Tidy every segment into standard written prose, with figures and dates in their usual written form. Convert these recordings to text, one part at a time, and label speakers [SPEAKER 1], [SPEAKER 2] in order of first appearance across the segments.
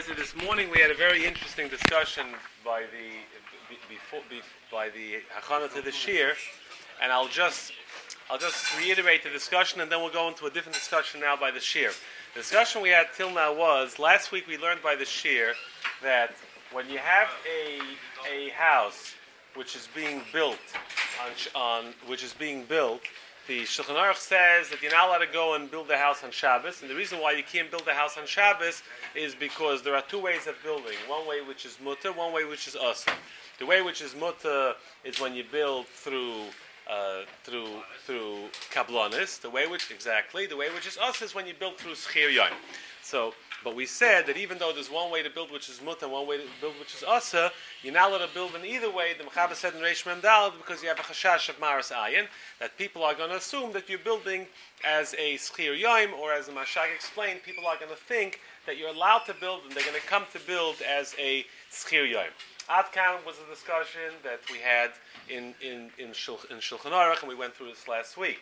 [SPEAKER 1] this morning we had a very interesting discussion by the Hachana to the Shir, and I'll just reiterate the discussion, and then we'll go into a different discussion now by the Shir. The discussion we had till now was last week we learned by the Shir that when you have a house which is being built the Shulchan Aruch says that you're not allowed to go and build a house on Shabbos, and the reason why you can't build a house on Shabbos is because there are two ways of building. One way which is mutter, one way which is asur. The way which is mutter is when you build through kablonis. The way which is asur is when you build through schir yom. But we said that even though there's one way to build which is mutter and one way to build which is asur, you're not allowed to build in either way. The Mechaber said in Reish Mem Daled because you have a chashash of maras ayin, that people are going to assume that you're building as a schir yom, or as the Mashag explained, people are going to think that you're allowed to build and they're going to come to build as a schir yom. Adkan was a discussion that we had in Shulchan Aruch, and we went through this last week.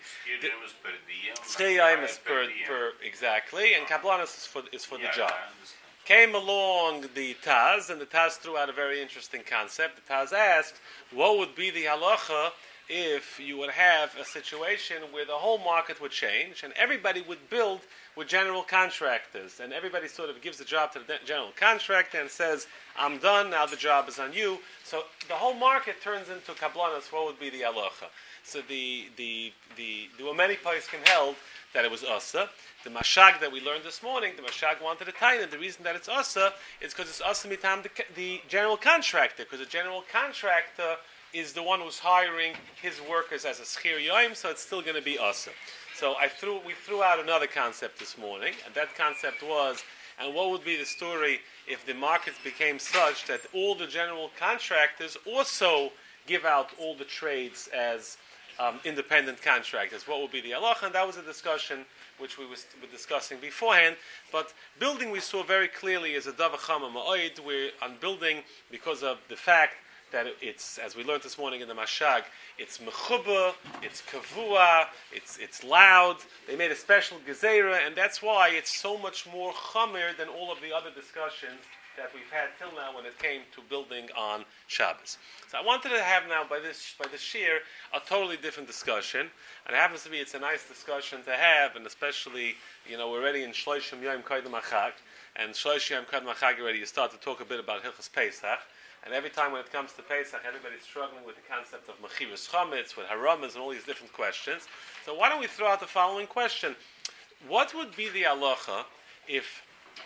[SPEAKER 1] Schir yom is per exactly, and kablanis is for the job. Came along the Taz, and the Taz threw out a very interesting concept. The Taz asked, what would be the halacha if you would have a situation where the whole market would change and everybody would build with general contractors, and everybody sort of gives the job to the general contractor and says, I'm done, now the job is on you. So the whole market turns into kablanas. What would be the halacha? So there were many poskim held that it was asa. The mashag that we learned this morning, the mashag wanted to tie in. The reason that it's asa is because it's asa mitam the general contractor, because the general contractor is the one who's hiring his workers as a schir yom, so it's still going to be asa. So we threw out another concept this morning, and that concept was, and what would be the story if the markets became such that all the general contractors also give out all the trades as independent contractors? What would be the halacha? And that was a discussion which we were discussing beforehand. But building, we saw very clearly, is a davar chama ma'od. We're on building because of the fact that it's, as we learned this morning in the Mashag, it's mechuba, it's kavua, it's loud. They made a special gezerah, and that's why it's so much more chamer than all of the other discussions that we've had till now when it came to building on Shabbos. So I wanted to have now by this shir a totally different discussion, and it happens to be it's a nice discussion to have, and especially we're already in Shloshim Yom Kodem Achag, and Shloshim Yom Kodem Achag already you start to talk a bit about Hilchos Pesach. And every time when it comes to Pesach, everybody's struggling with the concept of Mechiras Chametz, with Haramas, and all these different questions. So why don't we throw out the following question? What would be the halacha if,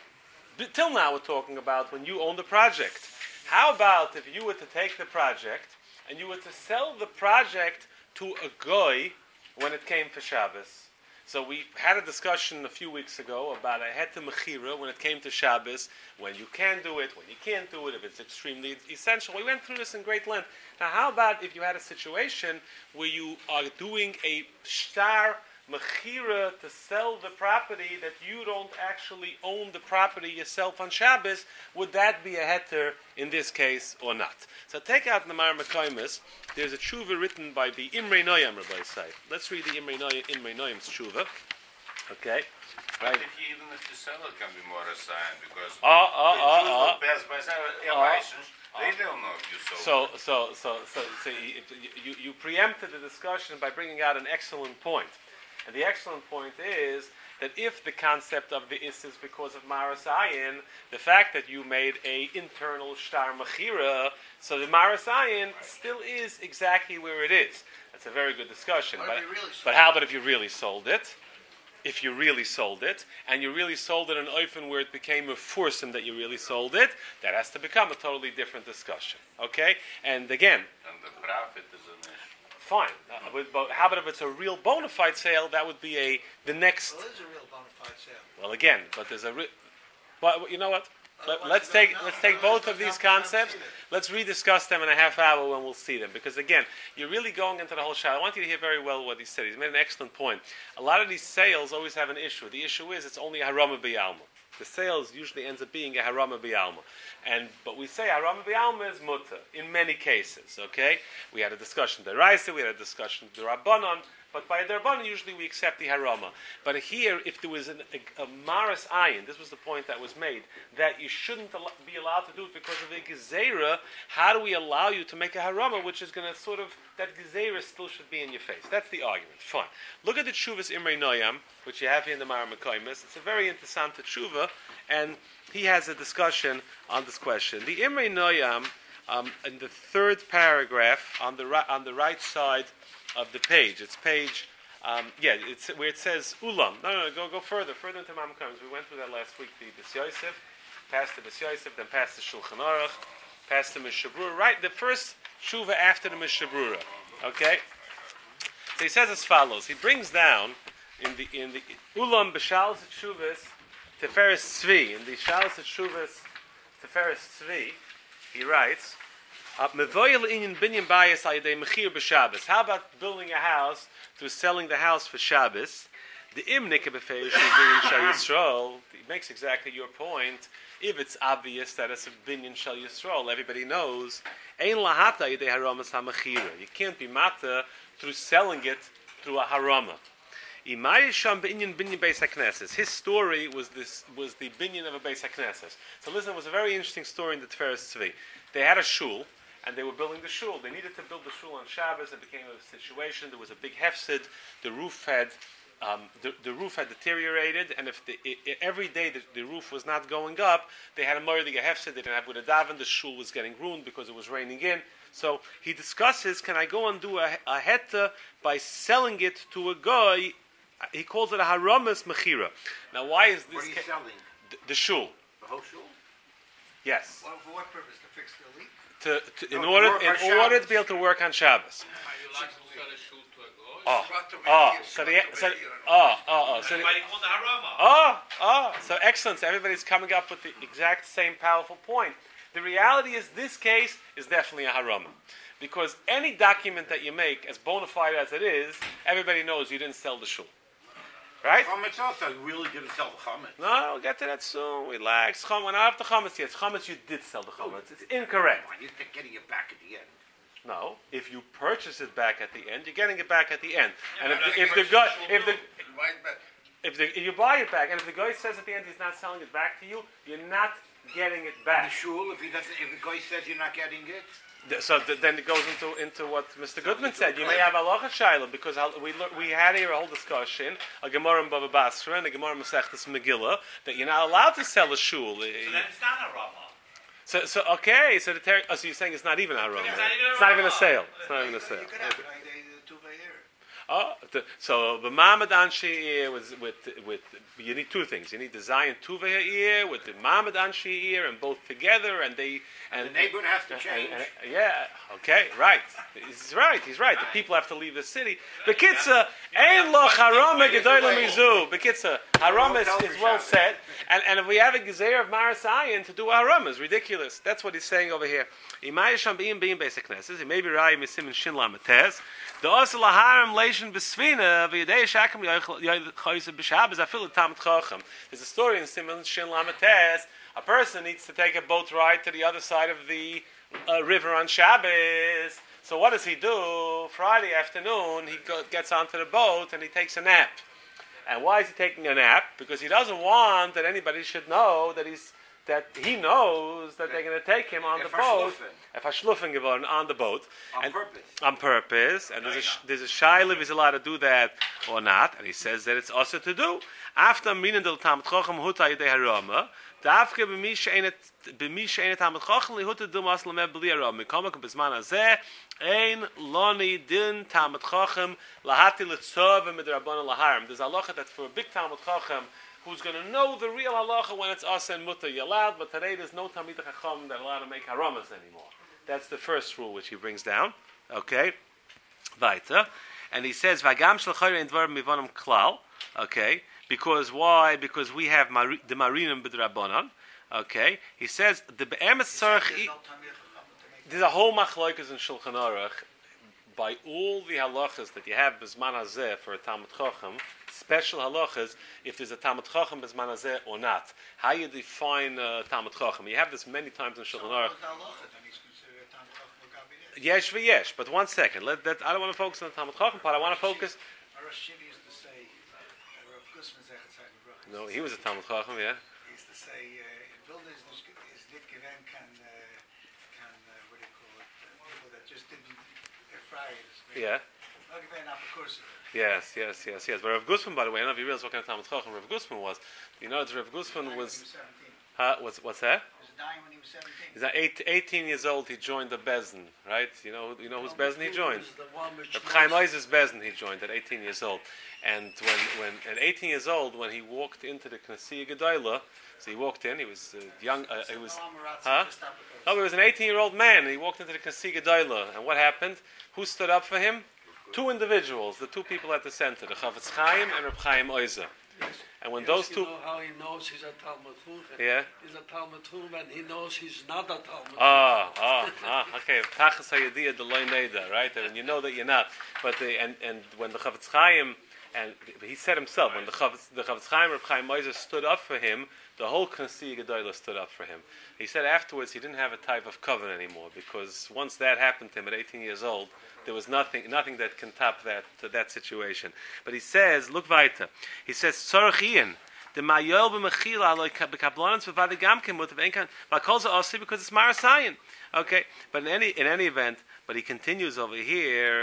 [SPEAKER 1] till now we're talking about when you own the project. How about if you were to take the project, and you were to sell the project to a goy when it came for Shabbos? So we had a discussion a few weeks ago about a heter mechira when it came to Shabbos, when you can do it, when you can't do it, if it's extremely essential. We went through this in great length. Now, how about if you had a situation where you are doing a shtar mechira to sell the property that you don't actually own the property yourself on Shabbos? Would that be a heter in this case or not? So take out the Mar Mekaymis. There's a tshuva written by the Imrei Noyam, Rabbi Say. Let's read the Imrei Noyam's tshuva. Okay. Right.
[SPEAKER 2] Even if the seller can be more assigned, because they don't know if you sold.
[SPEAKER 1] So you preempted the discussion by bringing out an excellent point. And the excellent point is that if the concept of the is because of Maras Ayin, the fact that you made a internal shtar mechira, so the Maras Ayin still is exactly where it is. That's a very good discussion. But how about if you really sold it? If you really sold it, and you really sold it in an oifen where it became a foursome that you really sold it, that has to become a totally different discussion. Okay? And again...
[SPEAKER 2] And the profit is an issue.
[SPEAKER 1] Fine. But how about if it's a real bona fide sale? That would be the next...
[SPEAKER 3] Well, it is a real bona fide sale.
[SPEAKER 1] Well, again, but there's a... But you know what? Let's take both of these concepts. Let's rediscuss them in a half hour when we'll see them. Because again, you're really going into the whole shah. I want you to hear very well what he said. He's made an excellent point. A lot of these sales always have an issue. The issue is it's only a harama b'yalma. The sales usually ends up being a harama b'yalma. But we say harama b'yalma is mutter in many cases. Okay, we had a discussion the Raisa, we had a discussion the Rabbanon. But by Darban, usually we accept the harama. But here, if there was a maras ayin, this was the point that was made, that you shouldn't be allowed to do it because of a gezerah, how do we allow you to make a harama, which is going to sort of, that gezerah still should be in your face? That's the argument. Fine. Look at the Tshuvas Imrei Noyam, which you have here in the Mara Mekaymis. It's a very interessant tshuva, and he has a discussion on this question. The Imrei Noyam, in the third paragraph, on the right side of the page. It's page, it's where it says Ulam. No, go further into Ma'am Comes. We went through that last week. The B'S Yosef, past the B'S Yosef, then past the Shulchan Aruch, past the Mishabrura. Right, the first Shuva after the Mishabrura. Okay. So he says as follows. He brings down in the Ulam B'Shalos Shuvas Teferes Tzvi. In the Shalos Shuvas Teferes Tzvi, he writes. How about building a house through selling the house for Shabbos? The it makes exactly your point. If it's obvious that it's a binyan shel Yisrael, everybody knows. You can't be mata through selling it through a harama. His story was the binyan of a Beis HaKnesses. So listen, it was a very interesting story in the Tiferes Tzvi. They had a shul, and they were building the shul. They needed to build the shul on Shabbos. It became a situation. There was a big hefsid. The roof had deteriorated, and if every day the roof was not going up, they had a murder hefsid. They didn't have with a daven. The shul was getting ruined because it was raining in. So he discusses: can I go and do a heta by selling it to a guy? He calls it a haramas mechira. Now, why is this?
[SPEAKER 3] What are you selling?
[SPEAKER 1] The shul.
[SPEAKER 3] The whole shul?
[SPEAKER 1] Yes.
[SPEAKER 4] Well, for what purpose? To fix the leak?
[SPEAKER 1] In order to be able to work on Shabbos.
[SPEAKER 4] Are you allowed to sell a shul to a goy?
[SPEAKER 1] So excellent. So everybody's coming up with the exact same powerful point. The reality is this case is definitely a harama. Because any document that you make, as bona fide as it is, everybody knows you didn't sell the shul. Right?
[SPEAKER 3] Chametz also, you really didn't sell the chametz.
[SPEAKER 1] No, we'll get to that soon. Relax. We're not up to chametz yet. Chametz, you did sell the chametz. It's incorrect.
[SPEAKER 3] You're getting it back at the end.
[SPEAKER 1] No, if you purchase it back at the end, you're getting it back at the end.
[SPEAKER 4] Yeah,
[SPEAKER 1] and if you buy it back, and if the guy says at the end he's not selling it back to you, you're not getting it back.
[SPEAKER 3] The shul, if the guy says you're not getting it.
[SPEAKER 1] So then it goes into what Mr. Goodman said. You may have halacha shayla because we had here a whole discussion, a Gemara in Bava Basra and a Gemara in Masechtas Megillah, that you're not allowed to sell a shul.
[SPEAKER 4] So then it's not a rama.
[SPEAKER 1] So you're saying it's not even a rama. It's not even a sale. It's not even a sale. So the Mamad Anshi with you need two things. You need the Zion Tuva ear with the Mamad Anshi ear, and both together, and the
[SPEAKER 3] neighborhood has to change.
[SPEAKER 1] Right. He's right. The people have to leave the city. Bekitza ein lo harama gedola mizu. Bekitza harama is well said, and if we have a gezer of Marasayan to do a harama is ridiculous. That's what he's saying over here. Imayisham being basic knesses. It may be right misim and shin lamatez. The osel haram leishin besvina v'yidei shakam yoychayis b'shabbos afil tamat chacham. There's a story in Simon Shin Lamates. A person needs to take a boat ride to the other side of the river on Shabbos. So what does he do? Friday afternoon, he gets onto the boat and he takes a nap. And why is he taking a nap? Because he doesn't want that anybody should know that he knows that they're going to take him on the boat. If a shlufen geworden on the boat. On purpose. And there's a shayla if he's allowed to do that or not. And he says that it's also to do. After minen del tamat chochem huta yidei harama. Dafke b'mi she'enet tamat chochem lihuta dumas lemeh b'li harama. Mikomak b'zman hazeh ein loni din tamat chochem lahati litzov midrabbanan laharim. There's a halacha that for a big tamat chochem who's going to know the real halacha when it's asa and mutter yalad, but today there's no Talmid Chacham that are allowed to make haramas anymore. That's the first rule which he brings down. Okay, weiter, and he says v'agam shel chayre in dvarim mivonim klal. Okay, because why? Because we have the marinim b'drabanan. Okay, he says the be'emes tzarich. There's a whole machlokas in Shulchan Aruch by all the halachas that you have b'zman hazeh for a Talmid Chacham. Special halachas if there's a Talmid Chacham b'zman hazeh or not. How you define Talmid Chacham? You have this many times in Shulchan Aruch. Yes, but one second. I don't want to focus on the Talmid Chacham part. I want to focus.
[SPEAKER 5] Rosh Shiva used to say, Rav Gusman Zechat Tzaddik Baruch.
[SPEAKER 1] No, he was a Talmud Chacham, yeah.
[SPEAKER 5] He used to say, in buildings is nit given can what do you call it? People that just didn't their friars.
[SPEAKER 1] Yeah.
[SPEAKER 5] Not given apocursive.
[SPEAKER 1] Yes. But Rav Gusman, by the way, I don't know if you realize what kind of Talmud Chacham Rav Gusman was. You know that Rav Gusman was. What's that?
[SPEAKER 5] He was dying when he was 17.
[SPEAKER 1] He's at 18 years old. He joined the Bezin, right? You know whose Bezin he joined. Reb Chaim Oiz's Bezin he joined at 18 years old. And when at 18 years old, when he walked into the Knesset Gedolah, so he walked in. He was young. He was. Huh? Oh, he was an 18-year-old man, and he walked into the Knesset Gedolah. And what happened? Who stood up for him? Two individuals, the two people at the center, the Chavetz Chaim and Reb Chaim Oizer. And when those two,
[SPEAKER 6] you know how he knows he's a Talmud Chacham.
[SPEAKER 1] yeah,
[SPEAKER 6] He's a Talmud Chacham, and he knows he's not a Talmud Chacham.
[SPEAKER 1] Okay. Tachas hayediyah deloy neda, right? And you know that you're not. But and when the Chavetz Chaim, and he said himself, when the Chavetz Chaim Reb Chaim Oizer stood up for him, the whole Knesset Gedolah stood up for him. He said afterwards he didn't have a type of covenant anymore, because once that happened to him at 18 years old, there was nothing that can top that situation. But he says, look weiter. He says, Tzorach Ian, the Mayol b'mechila aloi b'kablanans b'vadi gamkin mutav enkan v'kol ze because it's marasayin. Okay, but in any event, but he continues over here,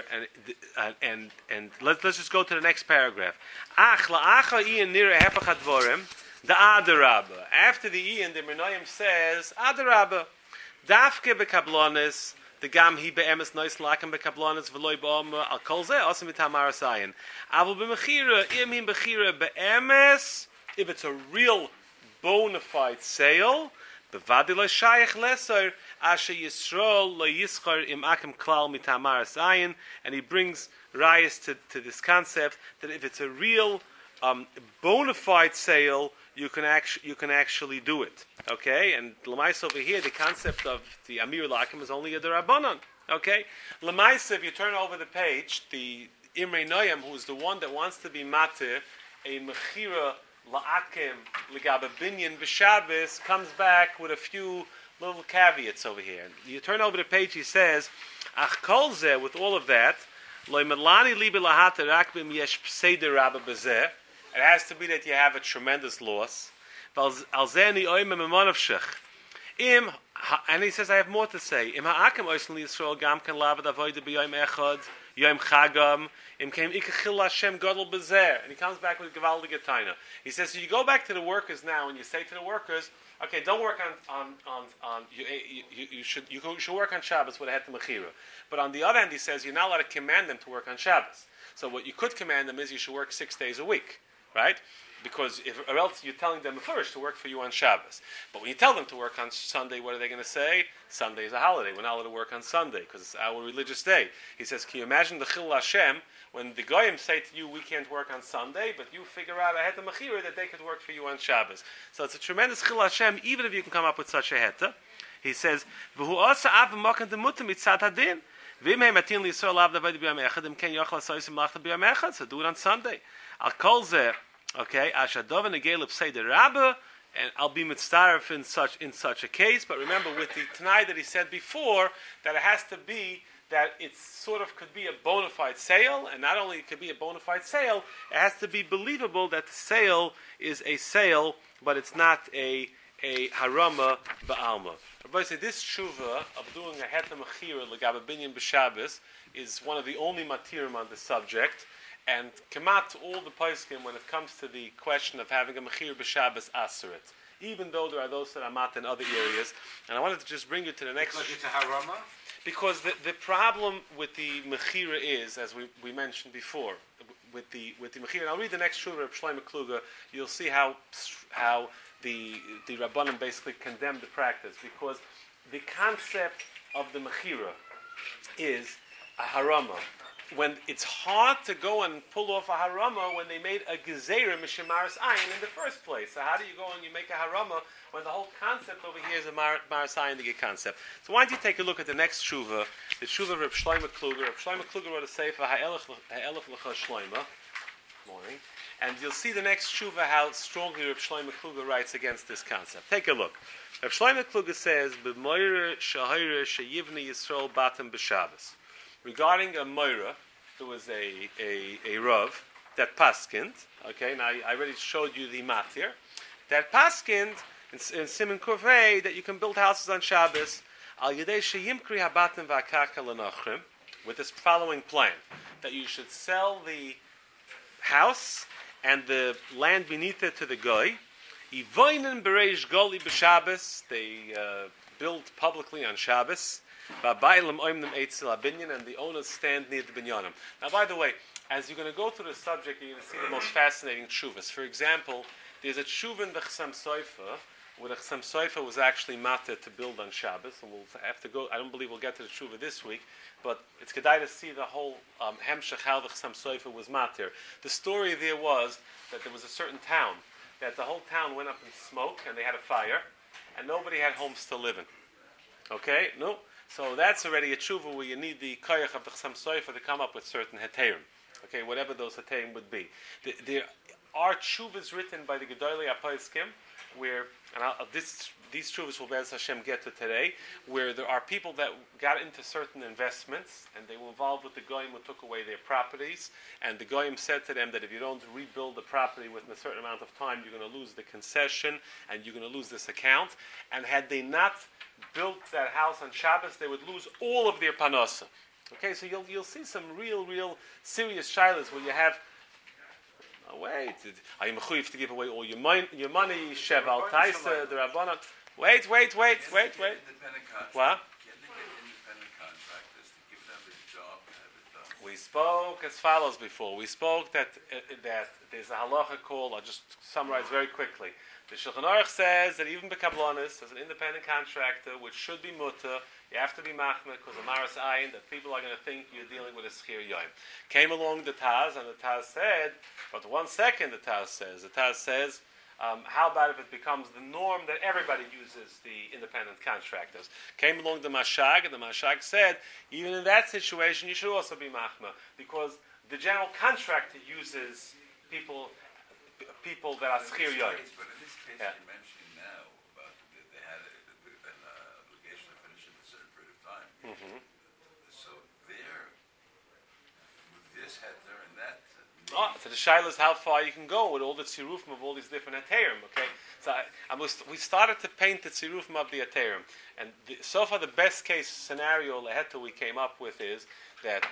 [SPEAKER 1] and let's just go to the next paragraph. Ach la'acha Ian nira hepach hadvorim. The Adarabba. After the Ian, the Mirnoyim says, Adarabba. Dafke bekablonis, the gam hi be'emes nois lakem bekablonis, v'loi ba'om al kol zeh, osim mitamar asayin. Avul b'mechira, im him b'chira be'emes, if it's a real bona fide sale, b'vadi lo shayach leser, asher Yisrael lo yischar im akem klal mitamar asayin, and he brings rayas to this concept, that if it's a real bona fide sale, you can actually do it, okay? And Lamais over here, the concept of the Amir Lakim is only a Derabanan, okay? Lamais, if you turn over the page, the Imrei Noyam, who is the one that wants to be matir, a Mechira La'akim L'Gaba Binyan B'Shabbos, comes back with a few little caveats over here. You turn over the page, he says, Ach kol zeh, with all of that, Lo Melani Libi Lahata Rakbim Yesh Pseider Rabba Bezeh. It has to be that you have a tremendous loss. And he says, I have more to say. And he comes back with Gevaldige Taina. He says, so you go back to the workers now and you say to the workers, okay, don't work on you should work on Shabbos with a het mechira. But on the other hand, he says, you're not allowed to command them to work on Shabbos. So what you could command them is you should work 6 days a week. Right? Because or else you're telling them first to work for you on Shabbos. But when you tell them to work on Sunday, what are they going to say? Sunday is a holiday. We're not allowed to work on Sunday because it's our religious day. He says, can you imagine the Chil Hashem when the Goyim say to you, we can't work on Sunday, but you figure out a heta mechira that they could work for you on Shabbos. So it's a tremendous Chil Hashem, even if you can come up with such a heta. He says, V'hu asa av v'mokan demutim mitzat hadin. V'im hei matin l'Yisrael av davay b'yam echad, im ken yochel asoysim lachta b'yam echad. So do it on Sunday. Al kol zeh, okay, Ashadov and Agelip say the Rabbah, and I'll be mitzdaref in such a case. But remember, with the Tanai that he said before, that it has to be that it sort of could be a bona fide sale, and not only it could be a bona fide sale, it has to be believable that the sale is a sale, but it's not a harama ba'alma. Rabbi said this tshuva of doing a heta mechira l'gaba binyan b'Shabbos is one of the only matirim on the subject. And kemat all the poskim when it comes to the question of having a mechir b'Shabbos aseret, even though there are those that are mat in other areas. And I wanted to just bring you to the next.
[SPEAKER 3] Because it's a harama.
[SPEAKER 1] Because the problem with the mechira is, as we mentioned before, with the mechira. And I'll read the next shura of Shlomo Kluger. You'll see how the Rabbanim basically condemned the practice, because the concept of the mechira is a harama. When it's hard to go and pull off a harama when they made a gezerah mishemaris ayin in the first place. So how do you go and you make a harama when the whole concept over here is a maris ayin, the concept? So why don't you take a look at the next tshuva, the tshuva of Reb Shlomo Kluger. Reb Shlomo Kluger wrote a sefer Ha'elef L'cha Shlomo. Morning. And you'll see the next tshuva how strongly Reb Shlomo Kluger writes against this concept. Take a look. Reb Shlomo Kluger says, "B'moira shahira sheyivni Yisrael batem b'Shabbos." Regarding a moira, there was a Rav that paskind. Okay, now I already showed you the matir. That paskind in Siman Kufay that you can build houses on Shabbos al yedei sheyimkri habatim v'akarka lenachrim, with this following plan: that you should sell the house and the land beneath it to the goy. Ivoinen bereish goli b'Shabbos. They build publicly on Shabbos. V'abaylim oimnim eitzel abinyan, and the owners stand near the binyanim. Now, by the way, as you're going to go through the subject, you're going to see the most fascinating tshuvas. For example, there's a tshuva in the Chassam Sofer, where the Chassam Sofer was actually matter to build on Shabbos, and we'll have to go. I don't believe we'll get to the tshuva this week, but it's kedai to see the whole hemshech how the Chassam Sofer was matter. The story there was that there was a certain town that the whole town went up in smoke, and they had a fire, and nobody had homes to live in. Okay, no. So that's already a tshuva where you need the koyach of the Chassam Sofer to come up with certain heterim. Okay, whatever those heterim would be. There are tshuvas written by the Gedolei HaPoskim where, and these tshuvas will Be'ez Hashem get to today, where there are people that got into certain investments and they were involved with the goyim who took away their properties, and the goyim said to them that if you don't rebuild the property within a certain amount of time, you're going to lose the concession and you're going to lose this account. And had they not built that house on Shabbos, they would lose all of their panasa. Okay, so you'll see some real serious shilas where you have. Oh, wait, are you mechuyev to give away all your money? Sheval Taisa, the Rabbanon. Wait.
[SPEAKER 7] Independent contractors.
[SPEAKER 1] What?
[SPEAKER 7] Can they get independent contractors to give them a job and have it done?
[SPEAKER 1] We spoke as follows before. We spoke that there's a halacha called. I'll just summarize very quickly. The Shulchan Aruch says that even Bekablonis, as an independent contractor, which should be mutter, you have to be machmir because of Maras Ayin, that people are going to think you're dealing with a schir yoim. Came along the Taz, and the Taz said, but 1 second, the Taz says, how about if it becomes the norm that everybody uses the independent contractors? Came along the Mashag, and the Mashag said, even in that situation, you should also be machmir, because the general contractor uses people that are schir yoim.
[SPEAKER 7] But in this case, you're mentioning now about they had an obligation to finish in a certain period of time.
[SPEAKER 1] Mm-hmm.
[SPEAKER 7] So there, with this heter and that.
[SPEAKER 1] So the shaila is how far you can go with all the tzirufim of all these different heterim. Okay, so we started to paint the tzirufim of the heterim, and so far the best case scenario leheter we came up with is that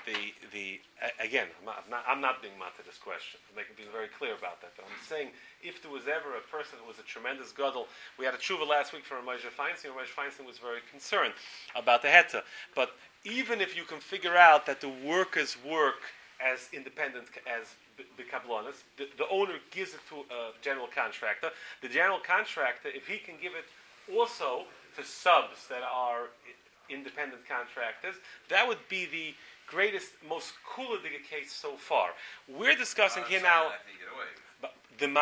[SPEAKER 1] again, I'm not being mad to this question. I'm being very clear about that. But I'm saying if there was ever a person who was a tremendous gadol, we had a tshuva last week from Moshe Feinstein. Moshe Feinstein was very concerned about the heter. But even if you can figure out that the workers work as independent as Bekablonis, the owner gives it to a general contractor. The general contractor, if he can give it also to subs that are independent contractors, that would be the greatest, most cooladiga case so far. We're discussing here now. But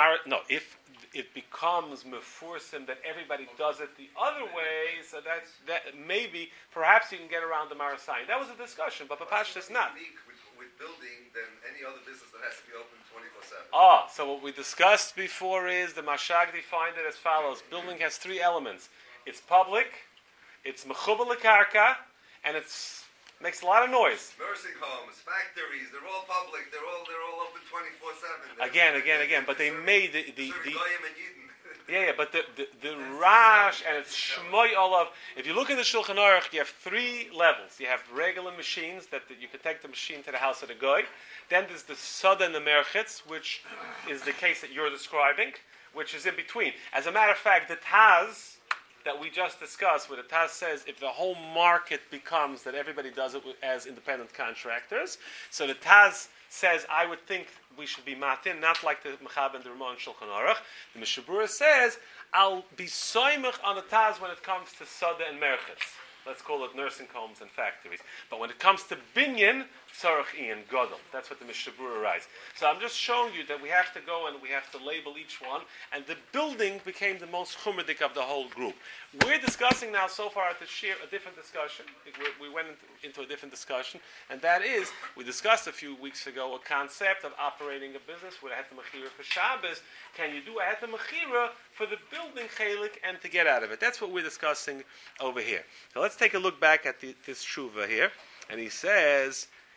[SPEAKER 1] if it becomes mefursim that everybody does it the other way, so that maybe perhaps you can get around the marasayin. That was a discussion, but Papash is not.
[SPEAKER 8] With building than any other business that has to be open 24/7.
[SPEAKER 1] So what we discussed before is the Mashag defined it as follows: building has 3 elements. It's public, it's mechubal lekarka, and it's makes a lot of noise.
[SPEAKER 8] Nursing homes, factories, they're all public. They're all open 24/7.
[SPEAKER 1] Again. But they made the
[SPEAKER 8] Goyim and Yidden.
[SPEAKER 1] Yeah, but the Rash and it's Shmoy Olav. If you look in the Shulchan Aruch, you have 3 levels. You have regular machines that you can take the machine to the house of the goy. Then there's the Soda and the Merchitz, which is the case that you're describing, which is in between. As a matter of fact, the Taz that we just discussed, where the Taz says if the whole market becomes that everybody does it as independent contractors, so the Taz says, I would think we should be matin, not like the Mechab and the Ramon Shulchan Aruch. The Mishabura says, I'll be soymach on the Taz when it comes to Soda and Merchitz. Let's call it nursing homes and factories. But when it comes to binyan, tzarech ian gadol. That's what the Mishabura writes. So I'm just showing you that we have to go and we have to label each one. And the building became the most chumadik of the whole group. We're discussing now so far at the shir a different discussion. We went into a different discussion, and that is we discussed a few weeks ago a concept of operating a business with a heter mechira for Shabbos. Can you do a heter mechira for the building chelik and to get out of it? That's what we're discussing over here. So let's take a look back at this shuva here, and he says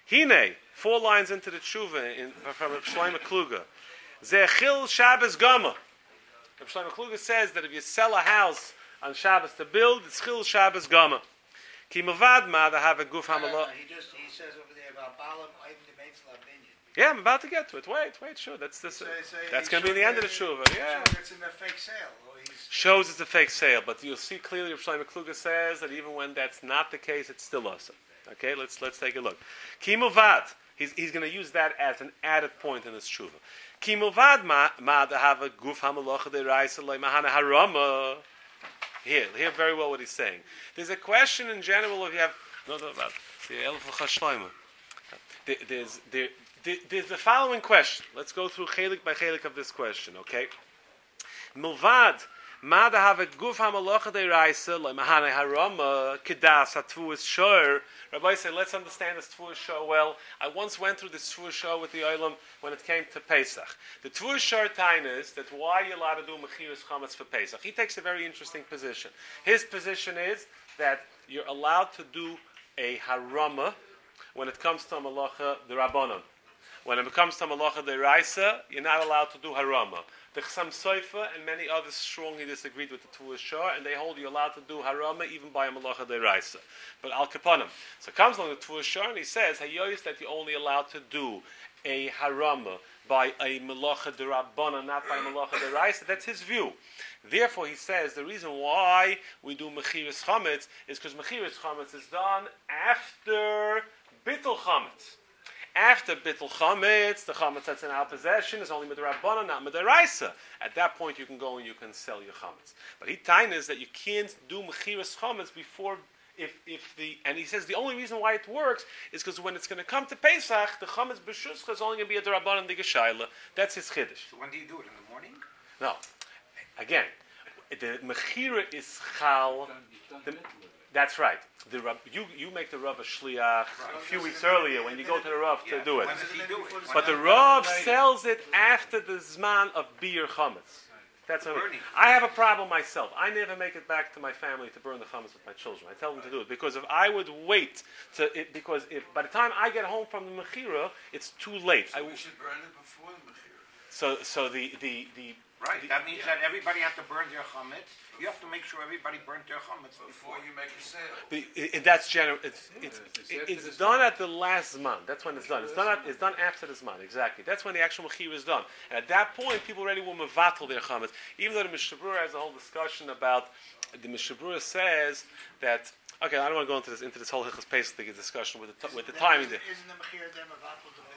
[SPEAKER 1] Hine, 4 lines into the tshuva from Shlomo Kluger. Zechil Shabbos Gama. Shlomo Kluger says that if you sell a house on Shabbos to build, it's Chil Shabbos Gama. Ki mavad ma to have a guf hamalo.
[SPEAKER 5] He says over there about Balaam, Ivan the Meitzlah Binyan.
[SPEAKER 1] Yeah, I'm about to get to it. Wait, sure. That's going to be the end of the tshuva. Yeah.
[SPEAKER 5] It's in a fake sale.
[SPEAKER 1] Shows it's a fake sale, but you'll see clearly Shlomo Kluger says that even when that's not the case, it's still awesome. Okay, let's take a look. Ki muvad. He's going to use that as an added point in his tshuva. Ki muvad ma to have a guf hamalocha de raisa loy mahana harama. Hear very well what he's saying. There's a question in general if you have about the Elf Shlomo. There's the following question. Let's go through chelik by chelik of this question. Okay, milvad ma to have a guf hamalocha de raisa loy mahana harama kedas hatvuas shor. Rabbi said, let's understand this Tfuah Shor well. I once went through this Tfuah Shor with the Olam when it came to Pesach. The Tfuah Shor time is that why you're allowed to do Mechiras Chametz for Pesach. He takes a very interesting position. His position is that you're allowed to do a Harama when it comes to Malacha the Rabbanon. When it comes to Malacha the Raisa, you're not allowed to do Harama. The Chsam Soifa and many others strongly disagreed with the Tfuah Shor, and they hold you're allowed to do Harama even by a Malacha de Raisa. But Al Kaponim. So comes along the Tfuah Shor and he says, Hayoyis that you're only allowed to do a Harama by a Malacha de Rabbana, not by a Malacha de Raisa. That's his view. Therefore, he says the reason why we do Mechiras Chametz is because Mechiras Chametz is done after Bittul Chametz. After Bittul Chametz, the Chametz that's in our possession is only Midrabbana, not Midaraisa. At that point, you can go and you can sell your Chametz. But he is that you can't do Mechiras Chametz before, and he says the only reason why it works is because when it's going to come to Pesach, the Chametz B'Shuscha is only going to be a Drabbana and the Geshayla. That's his Chiddush.
[SPEAKER 3] So when do you do it? In the morning?
[SPEAKER 1] No. Again, the Mechira is Chal. That's right. You make the Rav a shliach a few weeks earlier when you go to the Rav to do it.
[SPEAKER 3] When does he do it?
[SPEAKER 1] But the Rav sells it after the Zman of Biur Chametz. That's what I have a problem myself. I never make it back to my family to burn the chametz with my children. I tell them to do it because if I would wait because if by the time I get home from the mechira, it's too late.
[SPEAKER 7] So we should burn it before the mechira.
[SPEAKER 1] So the
[SPEAKER 3] right. That means that everybody has to burn their chametz. You have to make sure everybody burnt their chametz
[SPEAKER 7] before you make a sale.
[SPEAKER 1] That's general. It's done at the last zman. That's when it's done. It's done after the zman. Exactly. That's when the actual mechira is done. And at that point, people already will mevatel their chametz. Even though the Mishnah Berurah has a whole discussion about. The Mishnah Berurah says that. Okay, I don't want to go into this whole Hilchos Pesach discussion with the timing.
[SPEAKER 5] Isn't the mechira then mevatel the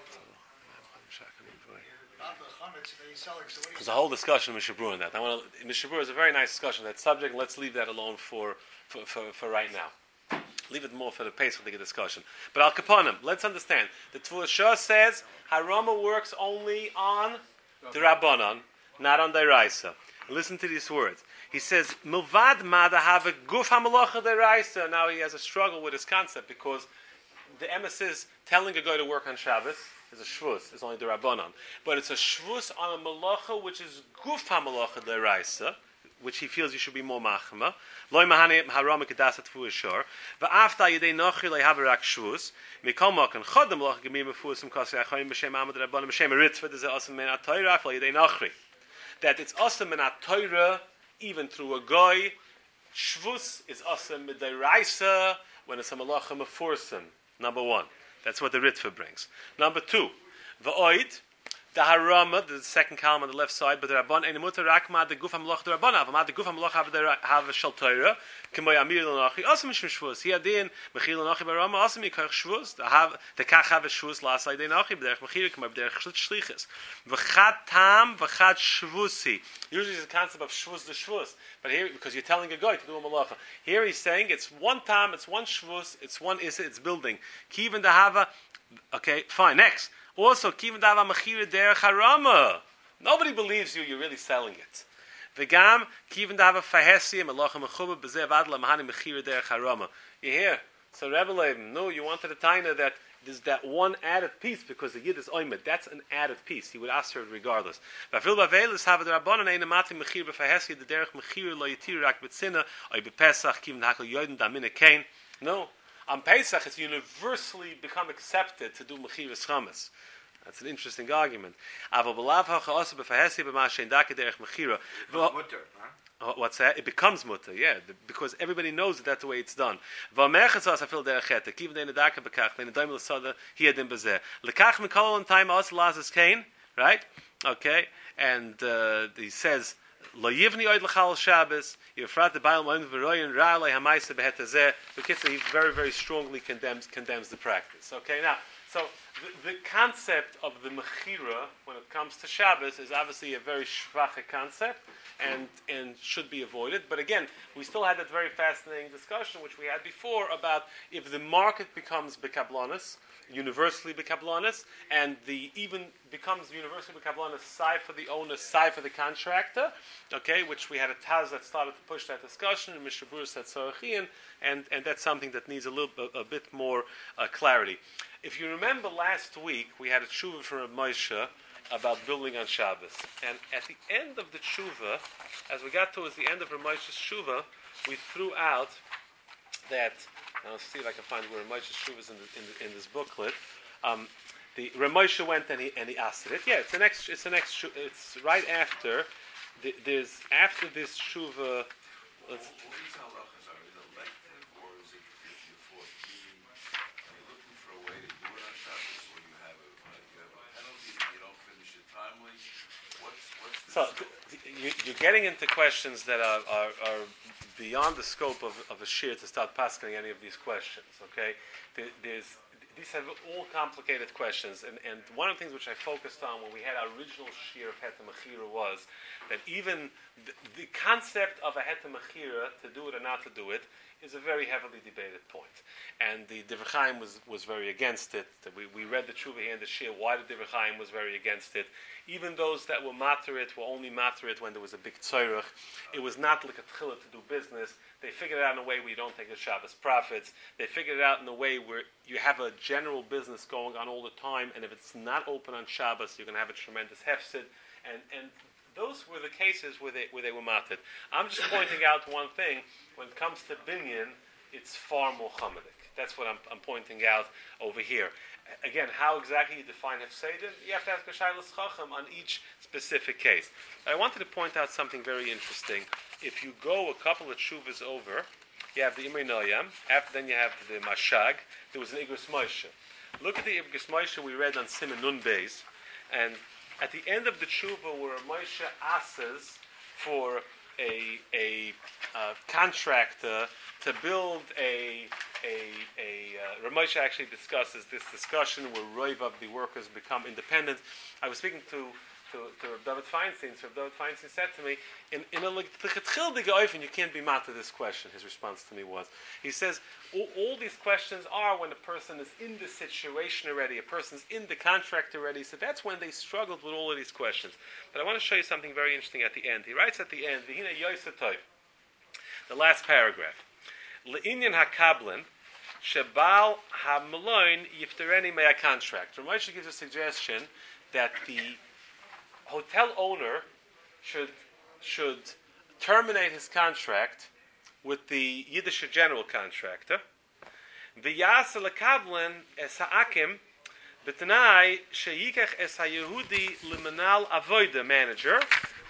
[SPEAKER 1] There's a whole discussion with Mishnah Berurah on that. Mishnah Berurah is a very nice discussion on that subject. Let's leave that alone for right now. Leave it more for the pace for the discussion. But Al Kaponim, let's understand. The Tfuah Shor says Harama works only on the Rabbanon, not on the Raisa. Listen to these words. He says, Milvad ma da have a guf hamalacha de Raisa. Now he has a struggle with his concept because the emes is telling a guy to work on Shabbos. Is a shvus, it's only the Rabbanon. But it's a shvus on a malacha which is guf ha-malacha d'oraisa, which he feels you should be more machma. Loi mahane harama kedas atfuah shor. V'afta yedei nochi lei have rak shvus. Mikol makan chod malacha gemir mefusim kasei achayim b'shem amad Rabbanon b'shem eritva dezeh asam men at-Torah afal yedei nochi. That it's asam men at-Torah even through a goy. Shvus is asam d'oraisa when it's a malacha mefusim. Number one. That's what the Ritva brings. Number two, V'oid, the Harama, the second column on the left side, but the Rabban, and the Mutter Rakma, the Guf HaMelach, the Rabban, Avamad, the Guf HaMelach, have a Shal Torah, K'moy Amir L'nachi, Osam Mishim Shvus, Hiadin, Mechil L'nachi Barama, Osam Yikach Shvus, the Kach have a Shvus, Lasai De Nachi, B'derech Mechir, K'moy B'derech Shlichis, V'chad Tam, V'chad Shvusi. Usually it's a concept of Shvus the Shvus, but here, because you're telling a guy to do a Malacha, here he's saying it's one Tam, it's one Shvus, it's one Issa, it's building. Kivin Dahava, okay, fine, next. Also, Kivin Dava Mechira Derech Harama. Nobody believes you, you're really selling it. V'gam, Kivin Dava Fahesi, Melacha Mechuba, B'zeh Vadla Mahani Mechira Derech Harama. You hear? So Rebbe Leibim, no, you wanted a taina that there's that one added piece because the Yid is Oimed. That's an added piece. He would ask her regardless. V'afil Bavelis have the Rabbanon Ein Amati Mechira B'Fahesi, the Derech Mechira Lo Yitir Rak B'Tzina, Oy B'Pesach, Kivin Hakal Yoden Damine Kain. No. On Pesach, it's universally become accepted to do mechiras chametz. That's an interesting argument. What's that? It becomes mutter, yeah, because everybody knows that that's the way it's done. Right? Okay, and he says, "Lo yivni oid l'chal Shabbos." Yefrat the Baal Moed v'Royin Ra Le Hamaisa Behetazeh. The Kitzur, he very, very strongly condemns the practice. Okay, now, so the concept of the mechira when it comes to Shabbos is obviously a very shvache concept and should be avoided. But again, we still had that very fascinating discussion which we had before about if the market becomes bekablanis, universally bekablanis, and the even becomes universally bekablanis, sai for the owner, sai for the contractor, okay, which we had a Taz that started to push that discussion, and Mr. Brewer said Sorachian, and that's something that needs a bit more clarity. If you remember last week, we had a tshuva from Reb Moshe about building on Shabbos, and at the end of the tshuva, as we got towards the end of Reb Moshe's tshuva, we threw out that. I'll see if I can find where Reb Moshe's tshuva is in this booklet. The Reb Moshe went and he asked it. Yeah, it's right after. There's after this tshuva.
[SPEAKER 7] All these halachas are it elective or is it if you foresee? Are you looking for a way to do it on Shabbos, or you have a penalty if you don't finish it timely? What's the
[SPEAKER 1] So you're getting into questions that are beyond the scope of a shir to start asking any of these questions. Okay, these have all complicated questions, and one of the things which I focused on when we had our original shir of Heter Mechira was that even the concept of a Heter Mechira, to do it or not to do it, is a very heavily debated point. And the Divrei Chaim was very against it. We read the tshuva here in the shir why the Divrei Chaim was very against it. Even those that were matter it were only matter it when there was a big tzorech. It was not like a tchila to do business. They figured it out in a way where you don't take the Shabbos profits. They figured it out in a way where you have a general business going on all the time, and if it's not open on Shabbos, you're going to have a tremendous hefsid. And those were the cases where they were mated. I'm just pointing out one thing. When it comes to binyan, it's far more chamadik. That's what I'm pointing out over here. Again, how exactly you define hefsedim, you have to ask a shaylas chacham on each specific case. I wanted to point out something very interesting. If you go a couple of tshuvas over, you have the Imrei Noyam, after then you have the Mashag, there was an Igros Moshe. Look at the Igros Moshe we read on Siman Nun Beis, and at the end of the tshuva where Moshe asks for a contractor to build Moshe actually discusses this discussion where Roiv of the workers become independent. I was speaking to Reb David Feinstein. So Reb David Feinstein said to me, in a lechatchildige oifen, you can't be mad to this question. His response to me was, he says, all these questions are when a person is in the situation already, a person's in the contract already, so that's when they struggled with all of these questions. But I want to show you something very interesting at the end. He writes at the end, V'hina Yosef, the last paragraph, Le'inyan hakablin, Shebal ha-meloin yiftereni mea contract. Ramesh gives a suggestion that the hotel owner should terminate his contract with the Yiddish general contractor. V'yasa lekavlen es ha'akim b'tanai sheyikach es ha'yehudi l'menal avoida manager.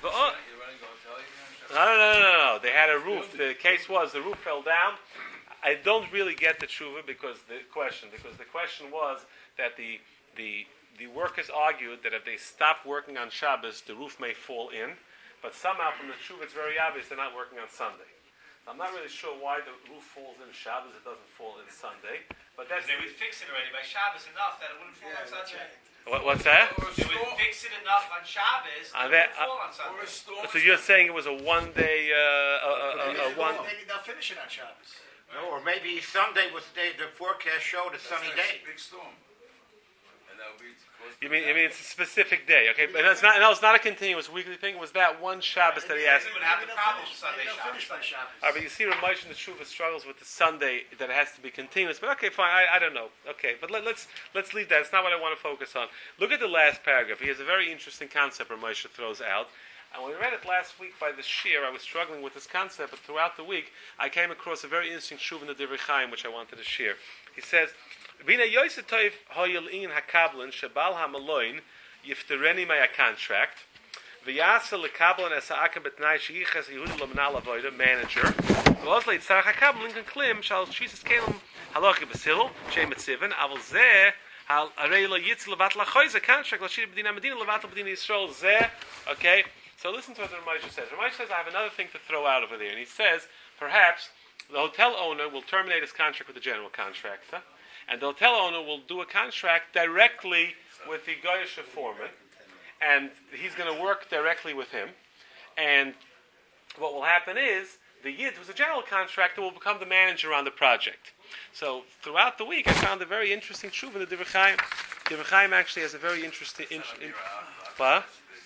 [SPEAKER 1] No. They had a roof. The case was the roof fell down. I don't really get the tshuva because the question was that the workers argued that if they stop working on Shabbos, the roof may fall in, but somehow from the tshuva it's very obvious they're not working on Sunday. So I'm not really sure why the roof falls in Shabbos, it doesn't fall in Sunday. But that's
[SPEAKER 4] they would fix it already by Shabbos enough that it wouldn't fall on Sunday.
[SPEAKER 1] What's that?
[SPEAKER 4] They would fix it enough on Shabbos that it wouldn't fall on Sunday.
[SPEAKER 1] So you're saying it was a one-day, one...
[SPEAKER 5] Maybe they'll finish it on Shabbos.
[SPEAKER 3] No, or maybe Sunday was the forecast showed a sunny day.
[SPEAKER 7] Big storm. And that would be.
[SPEAKER 1] You mean it's a specific day, okay? But it's not a continuous weekly thing. It was that one Shabbos that he asked.
[SPEAKER 4] They would have the problem Sunday
[SPEAKER 5] They'll finish by Shabbos.
[SPEAKER 1] All right, but you see, Ramesh in the Tshuva struggles with the Sunday that it has to be continuous. But okay, fine. I don't know. Okay, but let's leave that. It's not what I want to focus on. Look at the last paragraph. He has a very interesting concept Ramesh throws out. And when we read it last week by the Shir, I was struggling with this concept, but throughout the week, I came across a very interesting shuv in the Divrei Chaim, which I wanted to share. He says, "V'ina yosetov hoyel in hakablin shebal hamaloin yiftereni my contract v'yasa lekablin es ha'akem betnai sheyiches yehuda l'manal avoda manager v'ozleit tzarach hakablin kanklim shal shisis kelim halachi b'sil shem etziven aval zeh hal arei lo yitz levat lachoyze contract l'shir b'dina medina levat b'dina Yisrael zeh." Okay, so listen to what the Ramosha says. Ramosha says, I have another thing to throw out over there, and he says perhaps the hotel owner will terminate his contract with the general contractor, and the hotel owner will do a contract directly with the Goyish foreman, and he's going to work directly with him. And what will happen is the Yid, who's a general contractor, will become the manager on the project. So throughout the week, I found a very interesting shuv in the Divrei Chaim. Divrei Chaim actually has a very interesting. What?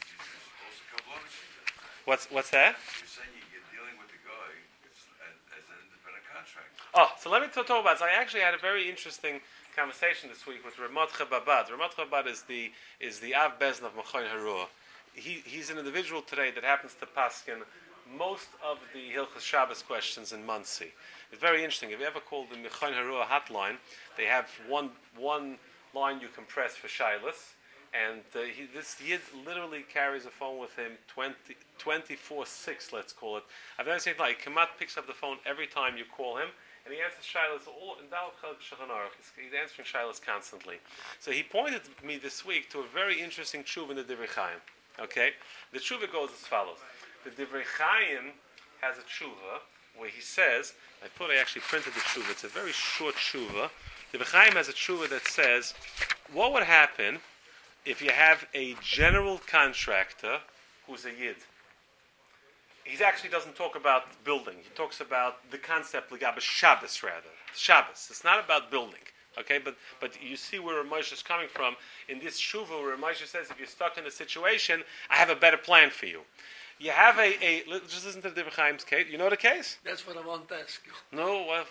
[SPEAKER 1] What's that?
[SPEAKER 7] You're saying you're dealing with the guy as an independent contractor.
[SPEAKER 1] Oh, so let me talk about this. I actually had a very interesting conversation this week with Ramotcha Babad. Ramotcha Babad is the Av Bezin of Machon Haruah. He's an individual today that happens to paskin most of the Hilchos Shabbos questions in Monsey. It's very interesting. If you ever call the Machon Haruah hotline, they have one line you can press for Shilas. And this Yid literally carries a phone with him 24/6, let's call it. I've never seen it like Kamat picks up the phone every time you call him, and he answers Shilas all in Dal Chal Shulchan Aruch. He's answering Shilas constantly. So he pointed me this week to a very interesting tshuva in the Divrei Chaim. Okay, the tshuva goes as follows: the Divrei Chaim has a tshuva where he says, I thought I actually printed the tshuva. It's a very short tshuva. The Divrei Chaim has a tshuva that says, what would happen if you have a general contractor who's a Yid? He actually doesn't talk about building. He talks about the concept Ligaba Shabbos, rather. Shabbos. It's not about building. Okay, but you see where Ramosha is coming from in this shuva, where Ramosha says, if you're stuck in a situation, I have a better plan for you. You have just listen to the Divrei Chaim's case. You know the case?
[SPEAKER 6] That's what I want to ask you.
[SPEAKER 1] No, well,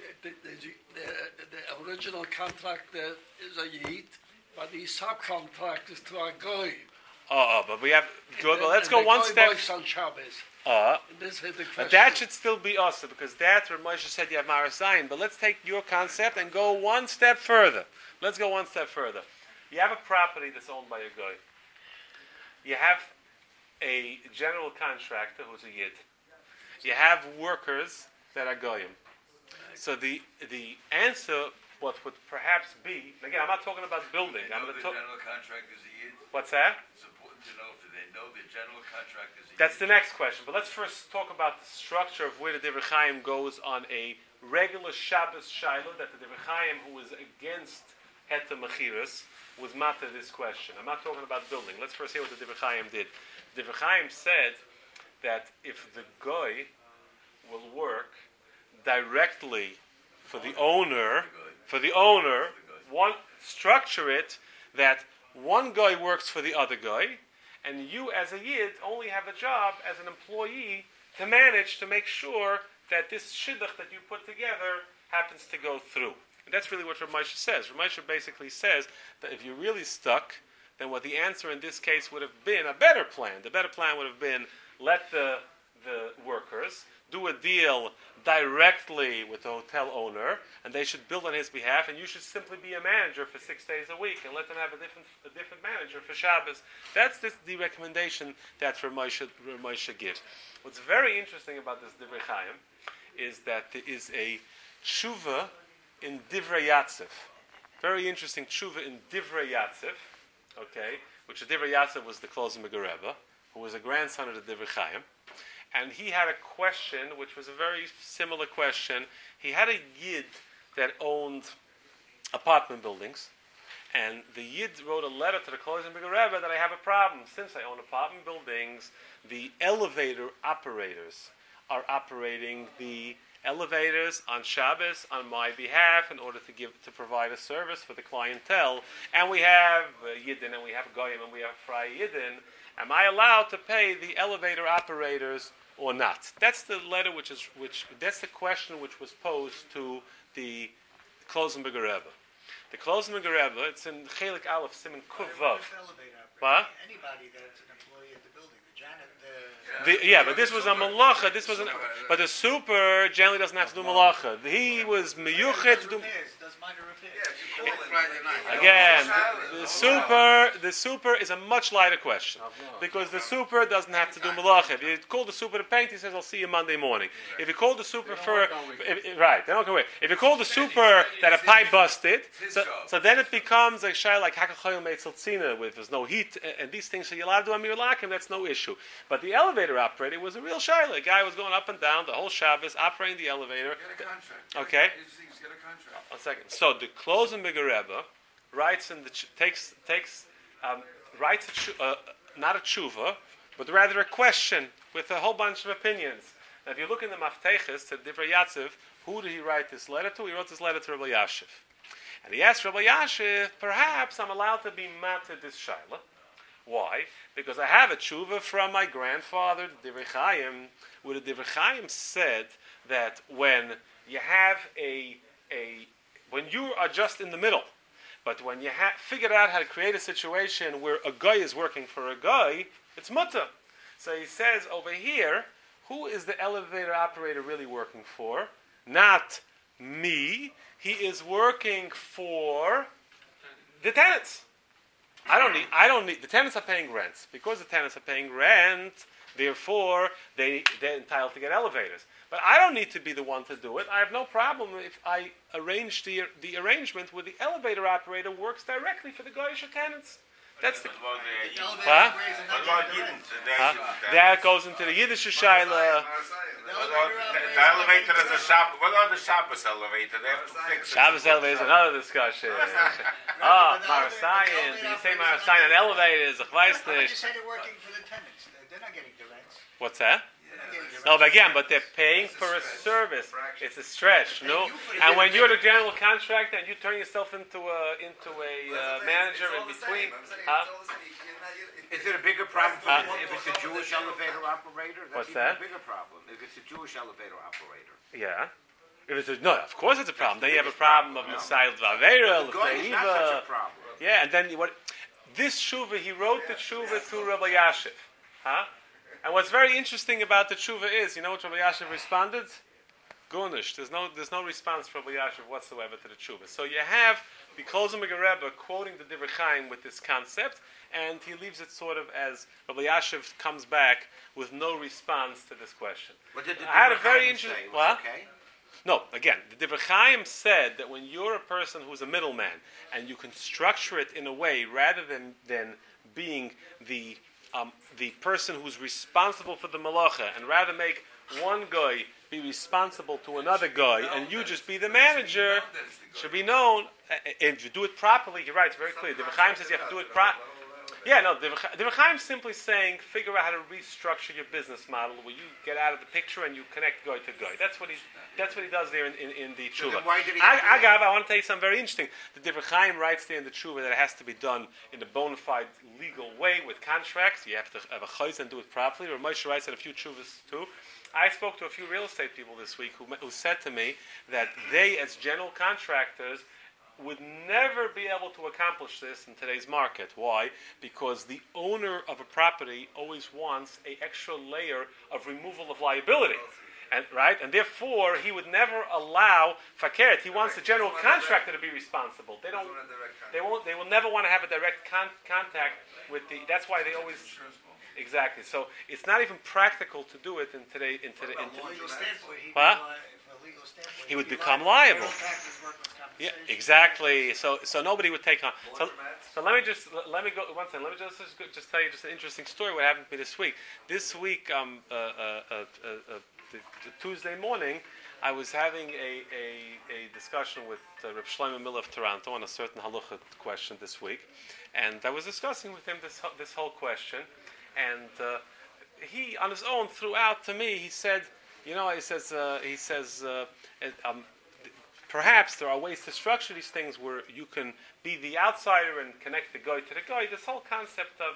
[SPEAKER 6] the original contractor is a Yid, but the subcontract is to a guy.
[SPEAKER 1] But we have. Good. Well, let's go one step.
[SPEAKER 6] On Shabbos. This is the
[SPEAKER 1] but that should still be us, because that's where Moshe said you have Maras Zayin. But let's take your concept and go one step further. Let's go one step further. You have a property that's owned by a guy. You have a general contractor who's a Yid. You have workers that are goyim. So the answer, what would perhaps be, again, I'm not talking about building.
[SPEAKER 7] I'm going to talk. General contractor is a Yid.
[SPEAKER 1] What's that?
[SPEAKER 7] It's important to know if they know the general contractor is a Yid.
[SPEAKER 1] That's the next question. But let's first talk about the structure of where the Divrei Chaim goes on a regular Shabbos Shiloh, that the Divrei Chaim, who is against Heta Mechiras, was matter this question. I'm not talking about building. Let's first hear what the Divrei Chaim did. The Divrei Chaim said that if the goy will work directly for the owner, structure it that one guy works for the other guy, and you as a Yid only have a job as an employee to manage to make sure that this shidduch that you put together happens to go through. And that's really what Rav Moshe says. Rav Moshe basically says that if you're really stuck, then what the answer in this case would have been a better plan. The better plan would have been let the workers do a deal directly with the hotel owner, and they should build on his behalf, and you should simply be a manager for 6 days a week and let them have a different manager for Shabbos. That's the recommendation that Rav Moshe gives. What's very interesting about this Divrei Chaim is that there is a tshuva in Divrei Yatzif. Very interesting tshuva in Divrei Yatzif, okay, which the Divrei Yatzif was the Klozim Megareba, who was a grandson of the Divrei Chaim. And he had a question, which was a very similar question. He had a Yid that owned apartment buildings, and the Yid wrote a letter to the Klozim Megareba that I have a problem. Since I own apartment buildings, the elevator operators are operating the elevators on Shabbos on my behalf in order to provide a service for the clientele. And we have Yidden, and we have Goyim, and we have Fry Yidden. Am I allowed to pay the elevator operators or not? That's the letter that's the question which was posed to the Klozim Megareba. The Klozim Megareba, it's in Chelik Aleph Siman Kuv Vav.
[SPEAKER 5] What? Anybody that's an employee at the building, the
[SPEAKER 1] But this was a malacha. This wasn't. But the super generally doesn't have to do malacha. He was miyuchet to do. Again, the super is a much lighter question because the super doesn't have to do malacha. If you call the super to paint, he says, "I'll see you Monday morning." If you call the super for right, they don't go away. If you call the super that a pipe busted, so then it becomes a shy like hakachoyim meitzaltzina with there's no heat and these things. So you're allowed to do amir lakim. That's no issue. But the elevator operator was a real shy. The guy was going up and down the whole Shabbos operating the elevator.
[SPEAKER 7] Get a contract.
[SPEAKER 1] Okay.
[SPEAKER 7] Get a contract.
[SPEAKER 1] One second. So the Klosenberger Rebbe writes in the writes not a tshuva, but rather a question with a whole bunch of opinions. Now, if you look in the Mafteches to Divrei Yatziv, who did he write this letter to? He wrote this letter to Rabbi Yashiv, and he asked Rabbi Yashiv, perhaps I'm allowed to be matter this shaila. Why? Because I have a tshuva from my grandfather, the Divrei Chaim, where the Divrei Chaim said that when you have when you are just in the middle, but when you figured out how to create a situation where a guy is working for a guy, it's mutter. So he says over here, who is the elevator operator really working for? Not me. He is working for the tenants. I don't need. The tenants are paying rent. Because the tenants are paying rent, therefore they're entitled to get elevators. But I don't need to be the one to do it. I have no problem if I arrange the arrangement where the elevator operator works directly for the Goyish tenants. That's the.
[SPEAKER 2] What about Yidden?
[SPEAKER 1] That goes into the Yiddish Shaila.
[SPEAKER 2] The elevator is a shop. What about the Shabbos elevator? They have to fix it.
[SPEAKER 1] Shabbos elevator is another discussion. Marasayan. Did you say Marasayan on elevators?
[SPEAKER 5] But you say they're working for the tenants. They're not getting the rents.
[SPEAKER 1] What's that? No, but again, they're paying for a service. It's a stretch, no? And when you're the general contractor and you turn yourself into a manager in between,
[SPEAKER 3] is it a bigger problem if it's a Jewish elevator operator? That's
[SPEAKER 1] What's that?
[SPEAKER 3] A bigger problem if it's a Jewish elevator operator.
[SPEAKER 1] Yeah. If it's no, of course it's a problem. Then you have a problem of Messiah Vavera,
[SPEAKER 3] It's not such a problem.
[SPEAKER 1] Yeah, and then what? This tshuva, he wrote the tshuva to Rabbi Yashiv, And what's very interesting about the tshuva is, you know what Rabbi Yashiv responded? Gunish. There's no response from Rabbi Yashiv whatsoever to the tshuva. So you have the Klosenberger Rebbe quoting the Divrei Chaim with this concept, and he leaves it sort of as Rabbi Yashiv comes back with no response to this question.
[SPEAKER 3] What did the
[SPEAKER 1] I had a
[SPEAKER 3] Divrei
[SPEAKER 1] very
[SPEAKER 3] Chaim
[SPEAKER 1] interesting.
[SPEAKER 3] say?
[SPEAKER 1] What?
[SPEAKER 3] Okay.
[SPEAKER 1] No, again, the Divrei Chaim said that when you're a person who's a middleman and you can structure it in a way rather than being the person who's responsible for the malacha and rather make one guy be responsible to another guy and you just be the manager, should be known. If you do it properly, you're right, it's very clear. Divrei Chaim says you have to do it properly. Yeah, no, Divrei Chaim is simply saying figure out how to restructure your business model where you get out of the picture and you connect guy to guy. That's what he does there in the tshuva.
[SPEAKER 3] then why did he
[SPEAKER 1] I want to tell you something very interesting. The Divrei Chaim writes there in the tshuva that it has to be done in a bona fide legal way with contracts. You have to have a chayz and do it properly. Or Moshe writes in a few tshuvas too. I spoke to a few real estate people this week who said to me that they, as general contractors, would never be able to accomplish this in today's market. Why? Because the owner of a property always wants an extra layer of removal of liability. And therefore he would never allow fakert. He wants the general contractor to be responsible. They will never want to have a direct contact with the. That's why they always. Exactly. So it's not even practical to do it in today. He would become liable. Yeah, exactly. So nobody would take on. So let me go one second. Let me just tell you just an interesting story. What happened to me this week? This week, the Tuesday morning, I was having a discussion with Reb Shlomo Miller of Toronto on a certain halacha question this week, and I was discussing with him this whole question, and he on his own threw out to me. He said, perhaps there are ways to structure these things where you can be the outsider and connect the guy to the guy. This whole concept of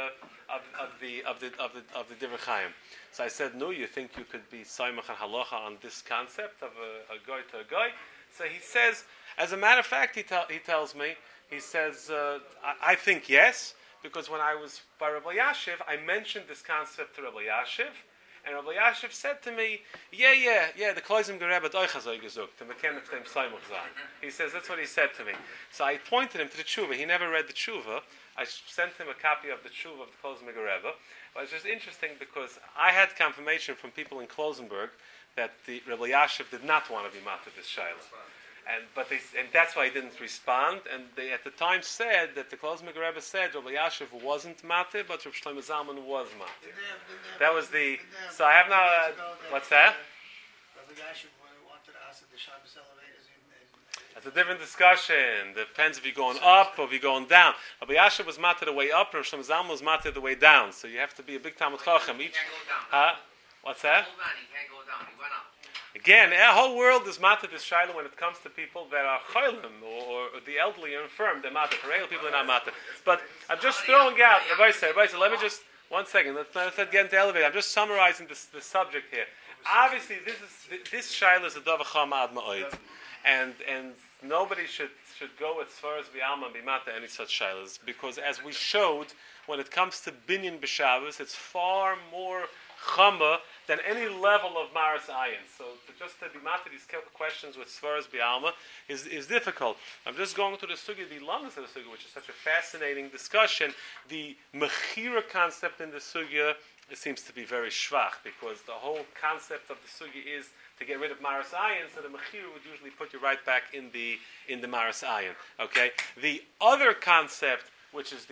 [SPEAKER 1] the Divrei Chaim. So I said, no, you think you could be Saimach and Halacha on this concept of a guy to a guy? So he says, as a matter of fact, he tells me, he says, I think yes, because when I was by Rabbi Yashiv, I mentioned this concept to Rabbi Yashiv, and Rabbi Yashiv said to me, yeah, the Kloizim Gereba Doichazoi gesucht, the Mekenef Dem Saimuch Zan. He says, that's what he said to me. So I pointed him to the Tshuva. He never read the Tshuva. I sent him a copy of the Tshuva of the Kloizim Gereba. But it's just interesting because I had confirmation from people in Klosenberg that the Rabbi Yashiv did not want to be matter this Shaila. And that's why he didn't respond. And they at the time said that the Klosenberg Rebbe said Rabbi Yashiv wasn't matter, but Rabbi Shlomo Zalman was matter. That was the. So I have now. What's that?
[SPEAKER 5] Rabbi Yashiv wanted to ask if the Shabbos elevators
[SPEAKER 1] That's a different discussion. Depends if you're going up or if you're going down. Rabbi Yashiv was matter the way up, and Rabbi Shlomo Zalman was matter the way down. So you have to be a big Talmud Chacham.
[SPEAKER 4] He can't go down.
[SPEAKER 1] What's that?
[SPEAKER 4] Hold on, he can't go down. He went up.
[SPEAKER 1] Again, our whole world is matter this Shiloh when it comes to people that are chaylim or the elderly or infirm. They're matter. For regular people, they're not matter. But I'm just throwing out. Rabbi said, let me just 1 second. Let's get into the elevator. I'm just summarizing the subject here. Obviously, this Shiloh is a davacham ad ma'od, and nobody should go as far as B'alma and B'mata any such Shilohs, because as we showed, when it comes to binyan b'Shabbos, it's far more chama than any level of Maras Ayin. So to be matter these questions with Svaras B'alma is difficult. I'm just going to the sugya, the lungs of the sugya, which is such a fascinating discussion. The mechira concept in the sugya, it seems to be very schwach, because the whole concept of the sugya is to get rid of Maras Ayin, so the mechira would usually put you right back in the Maras Ayin. Okay? The other concept, which is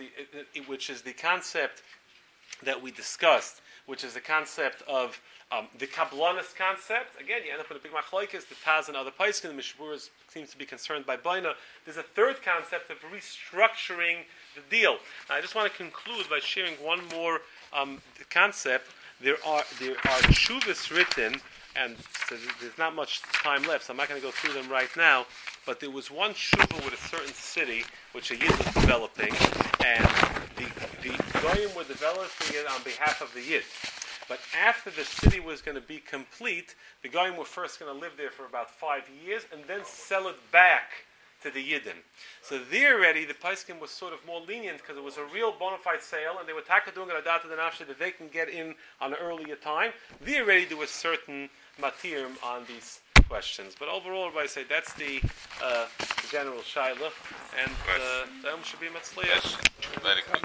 [SPEAKER 1] the concept that we discussed, which is the concept of the Kabbalist concept. Again, you end up with a big machlokes. The Taz and other Paiskin, the Mishmur seems to be concerned by Baina. There's a third concept of restructuring the deal. Now, I just want to conclude by sharing one more concept. There are tshuvas written, and so there's not much time left, so I'm not going to go through them right now. But there was one tshuva with a certain city which a Yid was developing, and the Goyim were developing it on behalf of the Yid. But after the city was going to be complete, the Goyim were first going to live there for about 5 years and then sell it back to the Yidden. So there already, the Paiskim was sort of more lenient because it was a real bona fide sale, and they were taka doing it adat the nafshe that they can get in on an earlier time. There already there was certain matirim on these questions. But overall, everybody say that's the general shaila, and should be matzliach.
[SPEAKER 2] Yes.